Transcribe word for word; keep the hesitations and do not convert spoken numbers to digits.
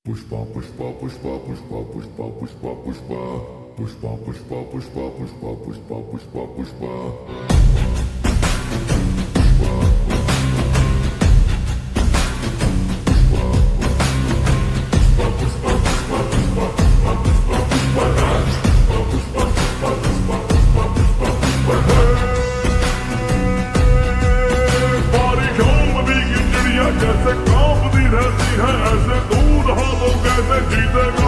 पुष्पा पुष्पा पुष्पा पुष्पा पुष्पा पुष्पा पुष्पा पुष्पा पुष्पा पुष्पा पुष्पा पुष्पा पुष्पा पुष्पा जैसे कांपती रहती है ऐसे दूर हाथों कैसे जीतेगा।